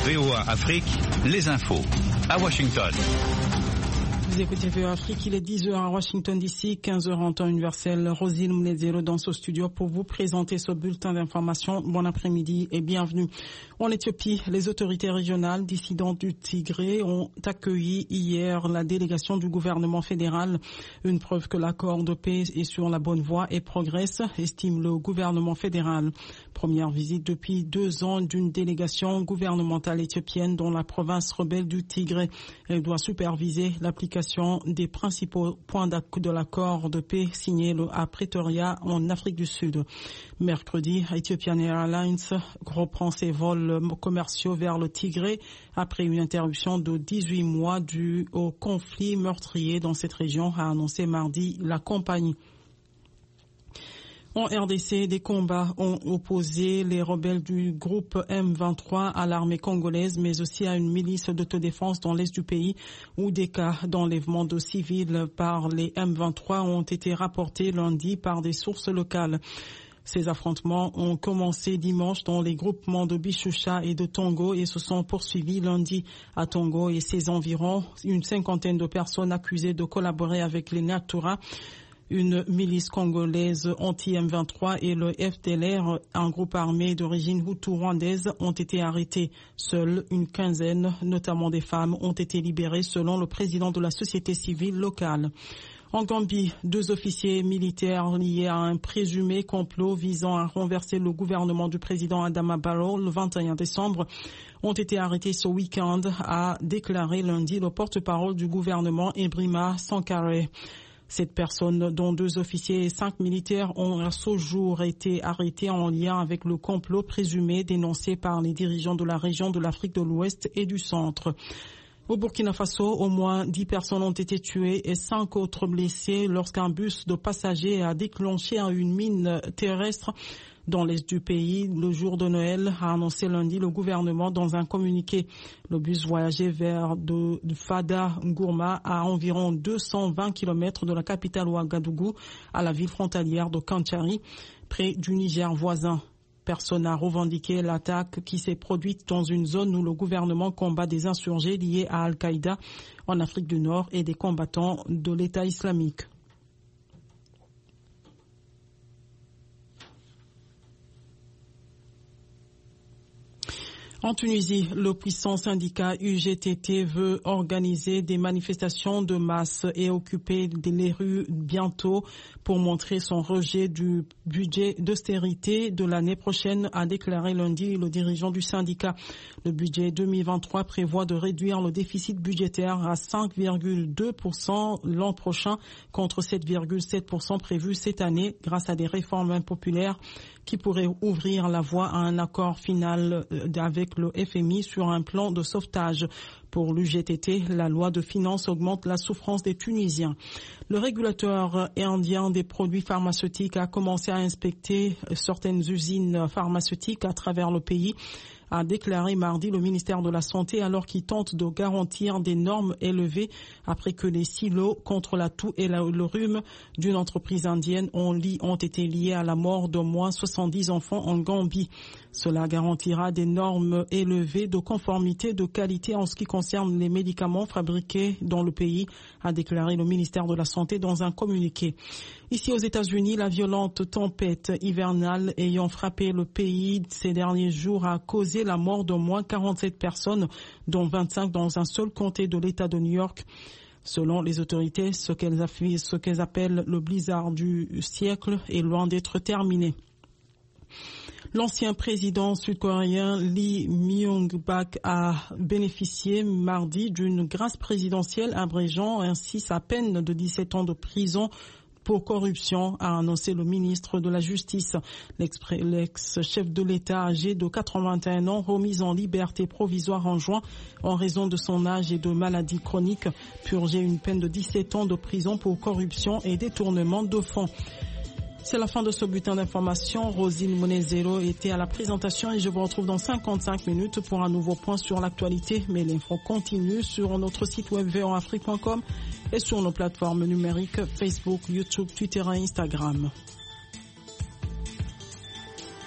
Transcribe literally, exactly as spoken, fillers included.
V O A Afrique, les infos à Washington. Vous écoutez V O A Afrique, il est dix heures à Washington D C, quinze heures en temps universel. Rosine Mnezero dans ce studio pour vous présenter ce bulletin d'information. Bon après-midi et bienvenue. En Éthiopie, les autorités régionales dissidentes du Tigré ont accueilli hier la délégation du gouvernement fédéral. Une preuve que l'accord de paix est sur la bonne voie et progresse, estime le gouvernement fédéral. Première visite depuis deux ans d'une délégation gouvernementale éthiopienne dans la province rebelle du Tigré. Elle doit superviser l'application des principaux points de l'accord de paix signé à Pretoria en Afrique du Sud. Mercredi, Ethiopian Airlines reprend ses vols commerciaux vers le Tigré après une interruption de dix-huit mois due au conflit meurtrier dans cette région, a annoncé mardi la compagnie. En R D C, des combats ont opposé les rebelles du groupe M vingt-trois à l'armée congolaise, mais aussi à une milice d'autodéfense dans l'est du pays, où des cas d'enlèvement de civils par les M vingt-trois ont été rapportés lundi par des sources locales. Ces affrontements ont commencé dimanche dans les groupements de Bishusha et de Tongo et se sont poursuivis lundi à Tongo et ses environs. Une cinquantaine de personnes accusées de collaborer avec les Nyatura, une milice congolaise anti-M vingt-trois et le F D L R, un groupe armé d'origine hutu-rwandaise, ont été arrêtés. Seule une quinzaine, notamment des femmes, ont été libérées selon le président de la société civile locale. En Gambie, deux officiers militaires liés à un présumé complot visant à renverser le gouvernement du président Adama Barrow le vingt et un décembre ont été arrêtés ce week-end, a déclaré lundi le porte-parole du gouvernement Ebrima Sankare. Cette personne, dont deux officiers et cinq militaires, ont à ce jour été arrêtés en lien avec le complot présumé dénoncé par les dirigeants de la région de l'Afrique de l'Ouest et du Centre. Au Burkina Faso, au moins dix personnes ont été tuées et cinq autres blessées lorsqu'un bus de passagers a déclenché une mine terrestre dans l'est du pays le jour de Noël, a annoncé lundi le gouvernement dans un communiqué. Le bus voyageait vers de, de Fada Ngourma à environ deux cent vingt kilomètres de la capitale Ouagadougou à la ville frontalière de Kanchari, près du Niger voisin. Personne n'a revendiqué l'attaque qui s'est produite dans une zone où le gouvernement combat des insurgés liés à Al-Qaïda en Afrique du Nord et des combattants de l'État islamique. En Tunisie, le puissant syndicat U G T T veut organiser des manifestations de masse et occuper les rues bientôt pour montrer son rejet du budget d'austérité de l'année prochaine, a déclaré lundi le dirigeant du syndicat. Le budget deux mille vingt-trois prévoit de réduire le déficit budgétaire à cinq virgule deux pour cent l'an prochain contre sept virgule sept pour cent prévu cette année grâce à des réformes impopulaires qui pourraient ouvrir la voie à un accord final avec le F M I sur un plan de sauvetage. Pour l'U G T T, la loi de finances augmente la souffrance des Tunisiens. Le régulateur indien des produits pharmaceutiques a commencé à inspecter certaines usines pharmaceutiques à travers le pays, a déclaré mardi le ministère de la Santé alors qu'il tente de garantir des normes élevées après que les silos contre la toux et la, le rhume d'une entreprise indienne ont, li, ont été liés à la mort d'au moins soixante-dix enfants en Gambie. Cela garantira des normes élevées de conformité de qualité en ce qui concerne les médicaments fabriqués dans le pays, a déclaré le ministère de la Santé dans un communiqué. Ici aux États-Unis, la violente tempête hivernale ayant frappé le pays ces derniers jours a causé la mort d'au moins quarante-sept personnes, dont vingt-cinq dans un seul comté de l'État de New York. Selon les autorités, ce qu'elles, ce qu'elles appellent le blizzard du siècle est loin d'être terminé. L'ancien président sud-coréen Lee Myung-bak a bénéficié mardi d'une grâce présidentielle abrégeant ainsi sa peine de dix-sept ans de prison pour corruption, a annoncé le ministre de la Justice. L'ex-chef de l'État âgé de quatre-vingt-un ans, remis en liberté provisoire en juin en raison de son âge et de maladies chroniques, purgeait une peine de dix-sept ans de prison pour corruption et détournement de fonds. C'est la fin de ce bulletin d'information. Rosine Mnezero était à la présentation et je vous retrouve dans cinquante-cinq minutes pour un nouveau point sur l'actualité. Mais l'info continue sur notre site web v o afrique point com et sur nos plateformes numériques Facebook, YouTube, Twitter et Instagram.